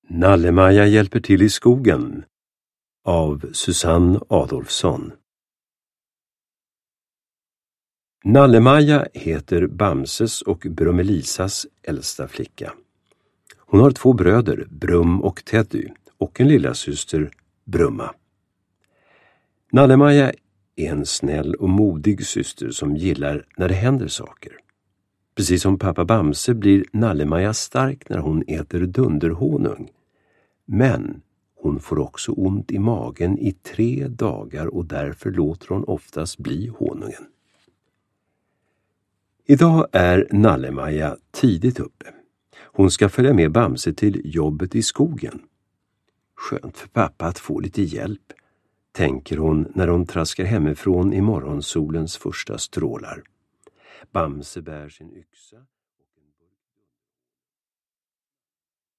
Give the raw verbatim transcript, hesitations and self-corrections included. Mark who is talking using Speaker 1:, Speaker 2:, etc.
Speaker 1: Nalle-Maja hjälper till i skogen av Susanne Adolfsson. Nalle-Maja heter Bamses och Brummelisas äldsta flicka. Hon har två bröder, Brum och Teddy, och en lilla syster, Brumma. Nalle-Maja är en snäll och modig syster som gillar när det händer saker. Precis som pappa Bamse blir Nalle-Maja stark när hon äter dunderhonung. Men hon får också ont i magen i tre dagar och därför låter hon oftast bli honungen. Idag är Nalle-Maja tidigt uppe. Hon ska följa med Bamse till jobbet i skogen. Skönt för pappa att få lite hjälp, tänker hon när hon traskar hemifrån i morgonsolens första strålar. Bamse bär sin yxa.